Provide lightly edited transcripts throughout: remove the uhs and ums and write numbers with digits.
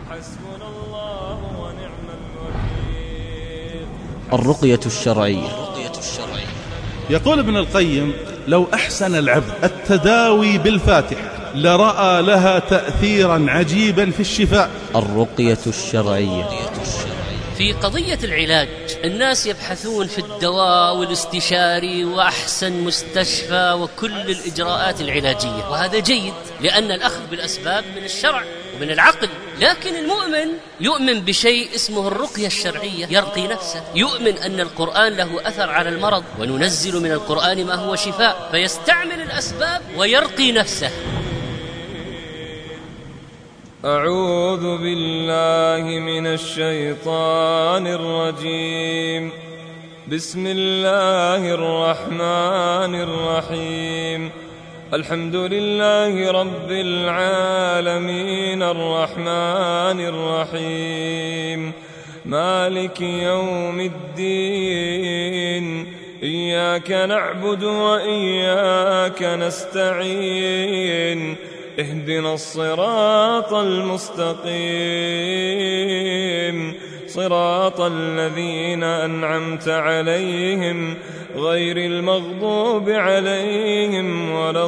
حسبنا الله ونعم الوكيل. الرقية الشرعية. يقول ابن القيم: لو أحسن العبد التداوي بالفاتحة لرأى لها تأثيرا عجيبا في الشفاء. الرقية الشرعية. في قضية العلاج الناس يبحثون في الدواء والاستشاري وأحسن مستشفى وكل الإجراءات العلاجية، وهذا جيد لأن الأخذ بالأسباب من الشرع ومن العقل. لكن المؤمن يؤمن بشيء اسمه الرقية الشرعية، يرقي نفسه، يؤمن أن القرآن له أثر على المرض، وننزل من القرآن ما هو شفاء، فيستعمل الأسباب ويرقي نفسه. أعوذ بالله من الشيطان الرجيم. بسم الله الرحمن الرحيم. الحمد لله رب العالمين الرحمن الرحيم مالك يوم الدين. إياك نعبد وإياك نستعين. اهدنا الصراط المستقيم صراط الذين أنعمت عليهم غير المغضوب عليهم ولا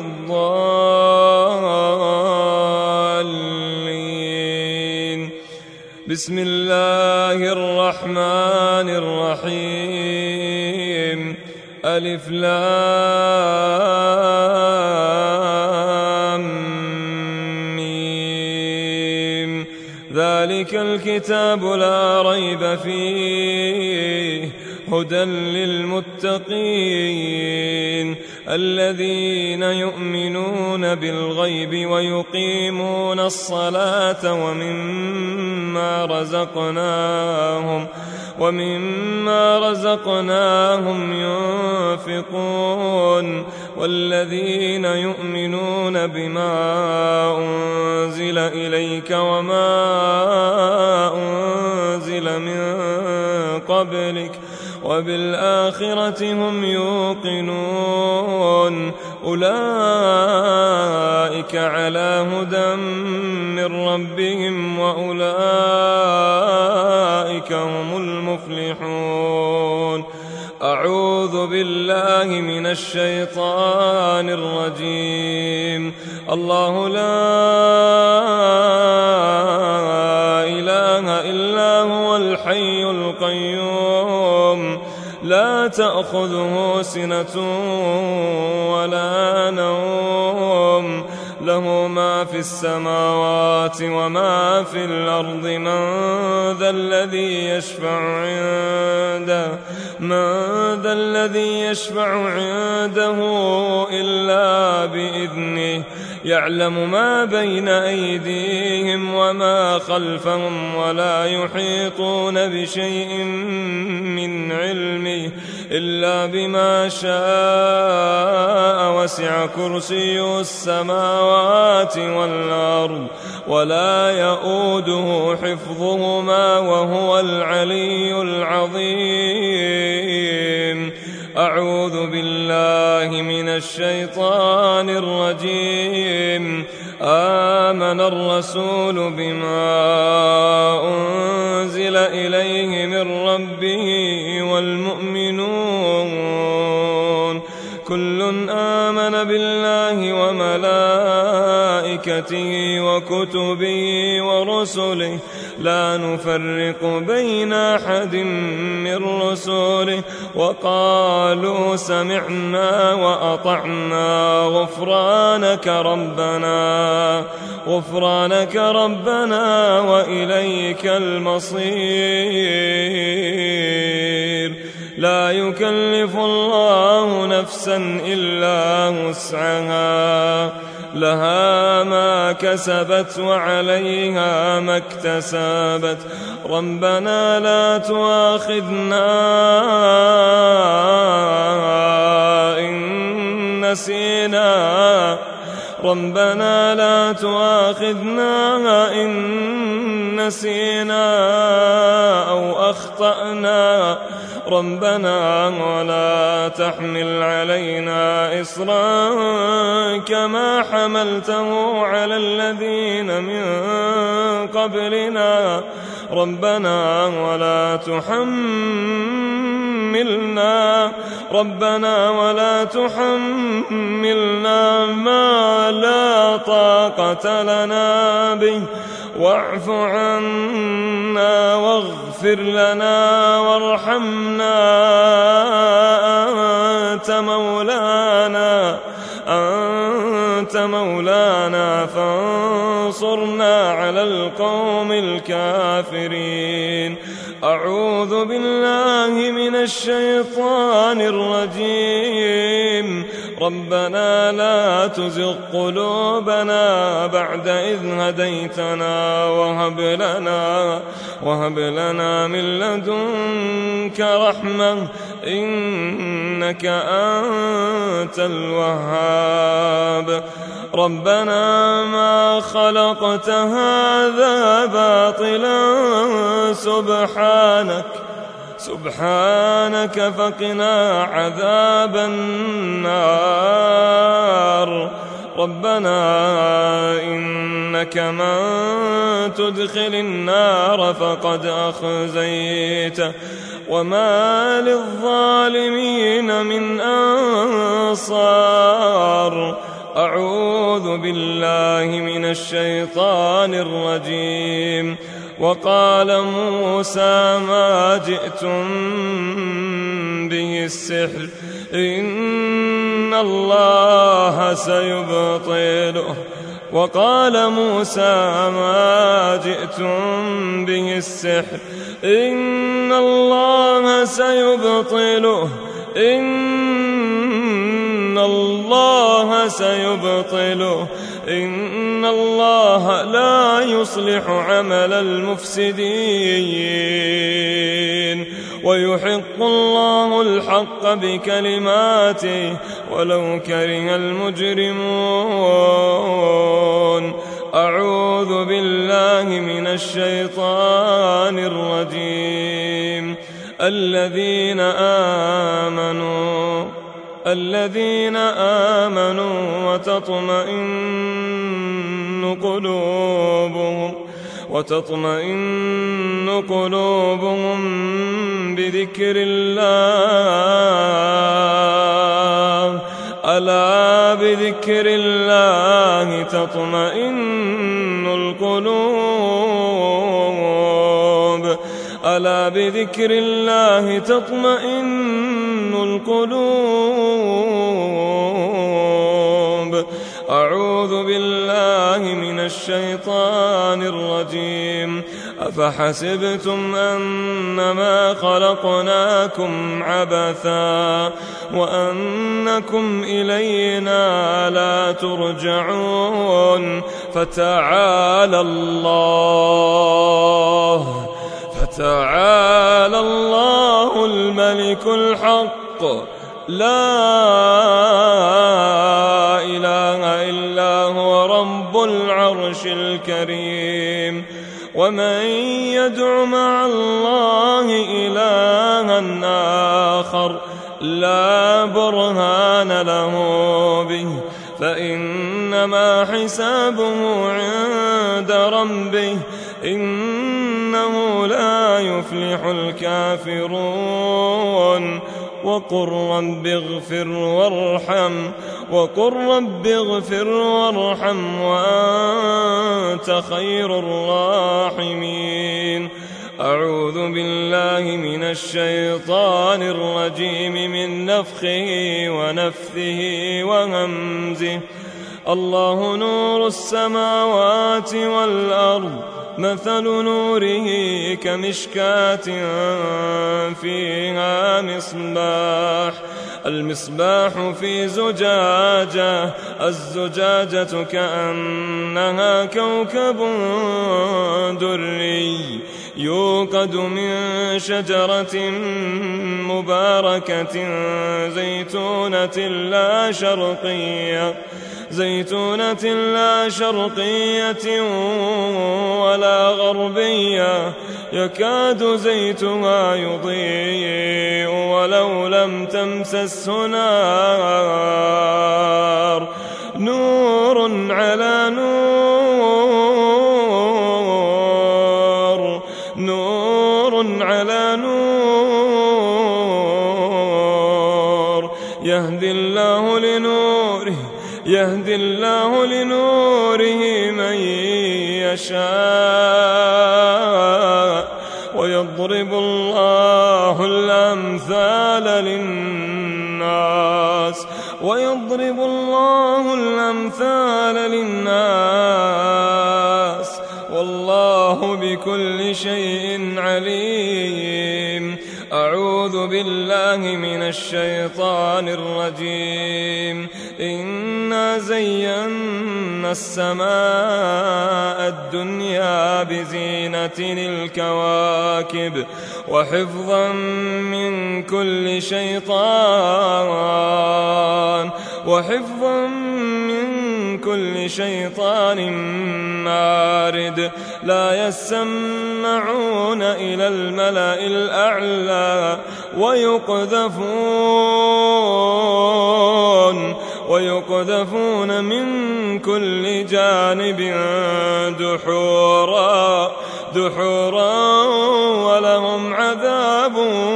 الضالين. بسم الله الرحمن الرحيم. ألف لام ميم. ذلك الكتاب لا ريب فيه هدى للمتقين الذين يؤمنون بالغيب ويقيمون الصلاة ومما رزقناهم ينفقون والذين يؤمنون بما أنزل إليك وما أنزل من قبلك وبالآخرة هم يوقنون. أولئك على هدى من ربهم وأولئك هم المفلحون. أعوذ بالله من الشيطان الرجيم. الله لا إله إلا هو الحي القيوم لا تأخذه سنة ولا نوم له ما في السماوات وما في الأرض. من ذا الذي يشفع عنده إلا بإذنه. يعلم ما بين أيديهم وما خلفهم ولا يحيطون بشيء من علمه إلا بما شاء. وسع كرسيه السماوات والأرض ولا يؤوده حفظهما وهو العلي العظيم. أعوذ بالله من الشيطان الرجيم. آمن الرسول بما أنزل إليه من ربه والمؤمنون كل آمن بالله وملائكته وكتبه ورسله لا نفرق بين أحد من رسله وقالوا سمعنا وأطعنا غفرانك ربنا وإليك المصير. لا يكلف الله نفسا إلا وسعها لها ما كسبت وعليها ما اكتسبت. ربنا لا تؤاخذنا إن نسينا أو أخطأنا. ربنا ولا تحمل علينا إصرا كما حملته على الذين من قبلنا ربنا ولا تحملنا ما لا طاقة لنا به واعف عنا واغفر لنا وارحمنا أنت مولانا فانصرنا على القوم الكافرين. أعوذ بالله من الشيطان الرجيم. ربنا لا تزغ قلوبنا بعد إذ هديتنا وهب لنا من لدنك رحمة إنك أنت الوهاب. ربنا ما خلقت هذا باطلا سبحانك فقنا عذاب النار. ربنا إنك من تدخل النار فقد أخزيته وما للظالمين من أنصار. أعوذ بالله من الشيطان الرجيم. وقال موسى ما جئتم به السحر إن الله سيبطله. وقال موسى ما جئتم به السحر إن الله سيبطله إن الله لا يصلح عمل المفسدين ويحق الله الحق بكلماته ولو كره المجرمون. أعوذ بالله من الشيطان الرجيم. الذين آمنوا وتطمئن قلوبهم بذكر الله. ألا بذكر الله تطمئن القلوب. ألا بذكر الله تطمئن القلوب. أعوذ بالله من الشيطان الرجيم. أفحسبتم أنما خلقناكم عبثا وأنكم إلينا لا ترجعون. فتعالى الله الملك الحق لا إله إلا هو رب العرش الكريم. ومن يدع مع الله إلها آخر لا برهان له به فإنما حسابه عند ربه إنه لا يفلح الكافرون. وقل رب اغفر وارحم وأنت خير الراحمين. أعوذ بالله من الشيطان الرجيم من نفخه ونفثه وهمزه. الله نور السماوات والأرض مثل نوره كمشكاة فيها مصباح. المصباح في زجاجة الزجاجة كأنها كوكب دري يوقد من شجرة مباركة زيتونة لا شرقية ولا غربية يكاد زيتها يضيء ولو لم تمسسه نار. نور على نور يهدي الله لنوره من يشاء ويضرب الله الأمثال للناس والله بكل شيء عليم. أعوذ بالله من الشيطان الرجيم. إنا زينا السماء الدنيا بزينة الكواكب وحفظا من كل شيطان مارد. لا يسمعون إلى الملأ الأعلى ويقذفون من كل جانب دحورا ولهم عذاب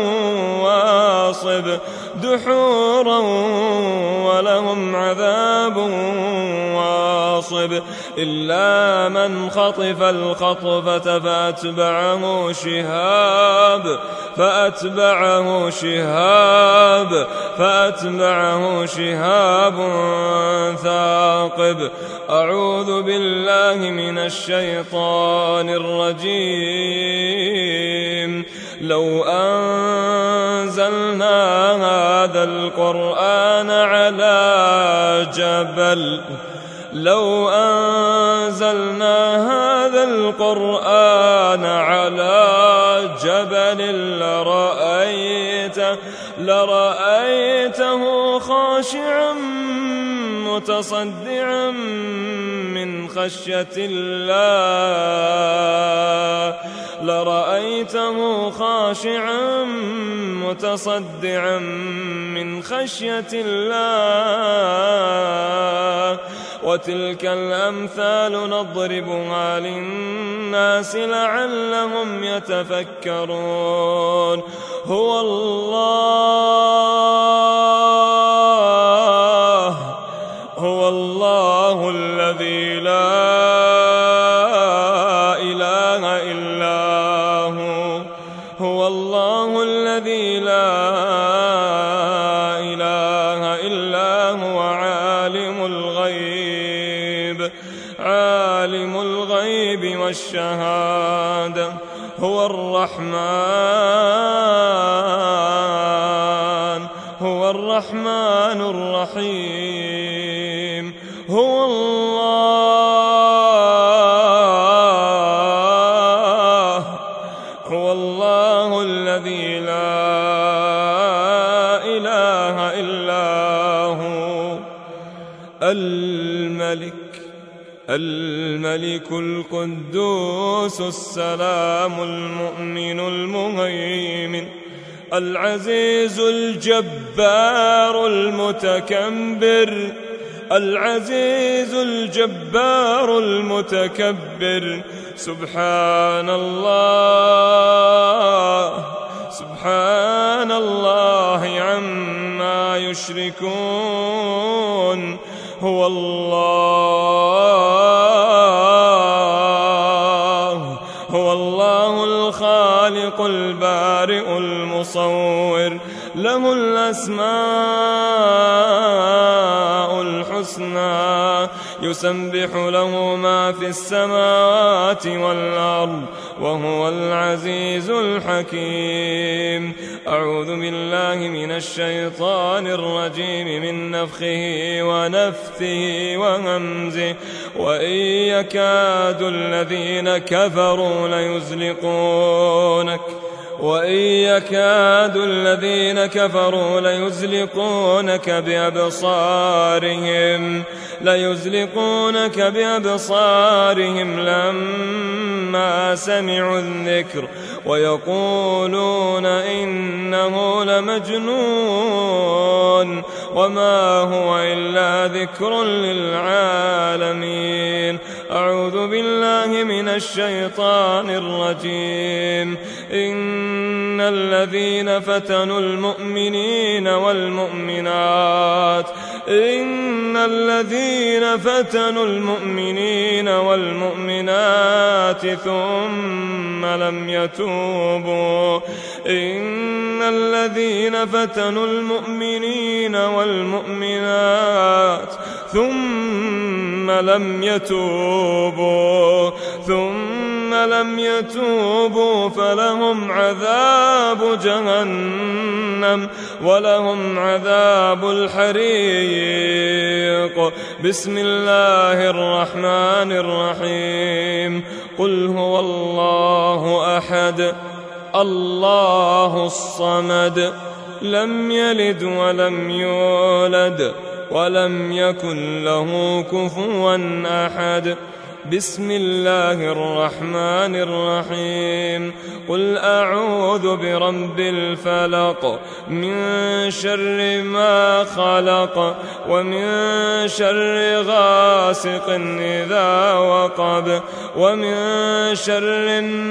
واصب إلا من خطف الخطفة فأتبعه شهاب ثاقب. أعوذ بالله من الشيطان الرجيم. لو أنزلنا هذا القرآن على جبل لرأيته خاشعا متصدعا من خشية الله وتلك الأمثال نضربها للناس لعلهم يتفكرون. هو الله الذي لا إله إلا هو عالم الغيب والشهادة. هو الرحمن الرحيم. هو الله الذي لا إله إلا هو الملك القدوس السلام المؤمن المهيمن العزيز الجبار المتكبر. سبحان الله عما يشركون. هو الله الخالق البارئ المصور. له الأسماء الحسنى يسبح له ما في السماوات والأرض وهو العزيز الحكيم. أعوذ بالله من الشيطان الرجيم من نفخه ونفثه وهمزه. وإن يكاد الذين كفروا ليزلقونك بأبصارهم لما سمعوا الذكر ويقولون إنه لمجنون وما هو إلا ذكر للعالمين. أعوذ بالله من الشيطان الرجيم. إن الذين فتنوا المؤمنين والمؤمنات ثم لم يتوبوا فلهم عذاب جهنم ولهم عذاب الحريق. بسم الله الرحمن الرحيم. قل هو الله أحد الله الصمد لم يلد ولم يولد ولم يكن له كفوا أحد. بسم الله الرحمن الرحيم. قل أعوذ برب الفلق من شر ما خلق ومن شر غاسق إذا وقب ومن شر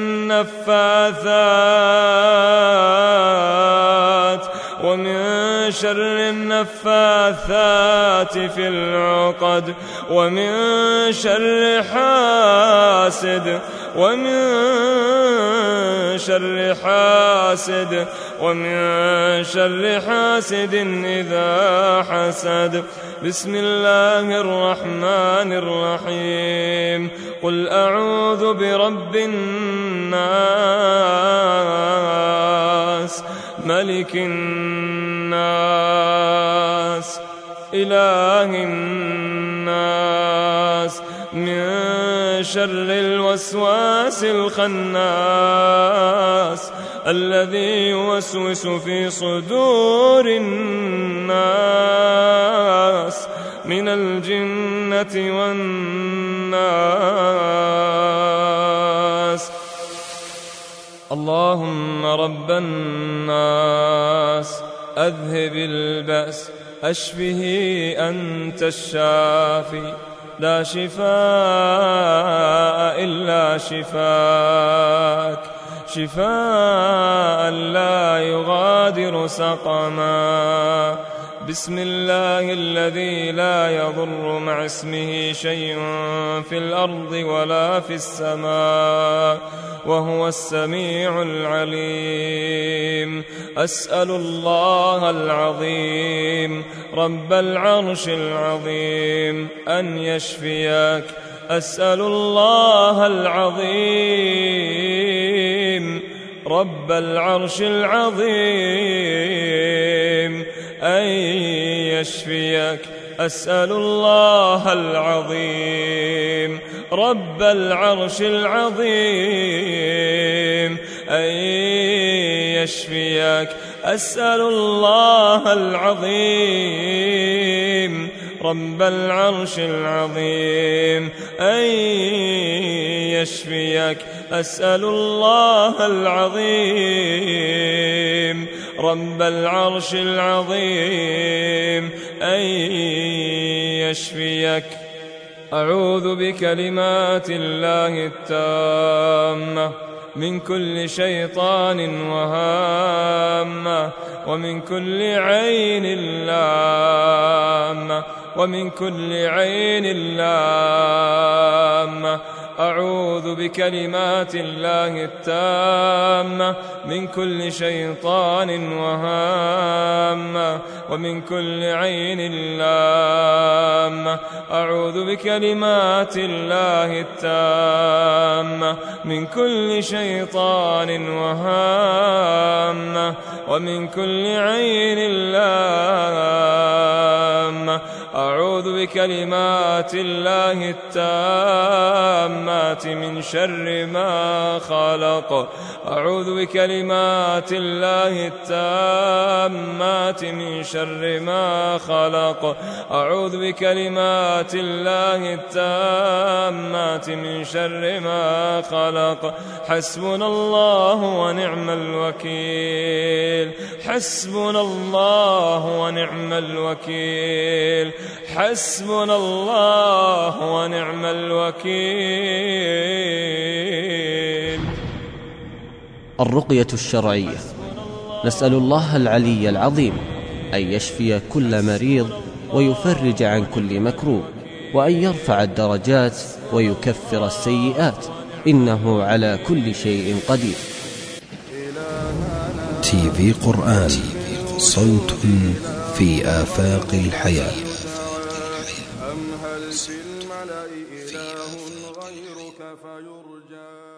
النفاثات في العقد ومن شر حاسد إذا حسد. بسم الله الرحمن الرحيم. قل أعوذ برب الناس ملك الناس إله الناس من شر الوسواس الخناس الذي يوسوس في صدور الناس من الجنة والناس. اللهم رب الناس أذهب البأس أشفه أنت الشافي لا شفاء إلا شفاك شفاء لا يغادر سقما. بسم الله الذي لا يضر مع اسمه شيء في الأرض ولا في السماء وهو السميع العليم. أسأل الله العظيم رب العرش العظيم أن يشفيك. أسأل الله العظيم رب العرش العظيم أن يشفيك. أسأل الله العظيم رب العرش العظيم أن يشفيك. أسأل الله العظيم رب العرش العظيم أن يشفيك. أسأل الله العظيم رب العرش العظيم أن يشفيك. أعوذ بكلمات الله التامة من كل شيطان وهامة ومن كل عين لامة أعوذ بكلمات الله التامة من كل شيطان وهامة ومن كل عين لامة. أعوذ بكلمات الله التامة من كل شيطان وهامة ومن كل عين لامة. أعوذ بكلمات الله التامات من شر ما خلق. أعوذ بكلمات الله التامات من شر ما خلق. أعوذ بكلمات الله التامات من شر ما خلق. حسبنا الله ونعم الوكيل. حسبنا الله ونعم الوكيل. حسبنا الله ونعم الوكيل. الرقية الشرعية. نسأل الله العلي العظيم أن يشفي كل مريض ويفرج عن كل مكروب، وأن يرفع الدرجات ويكفر السيئات، إنه على كل شيء قدير. TV قرآن، صوت في آفاق الحياة. أم هل في الملأ إله غيرك فيرجى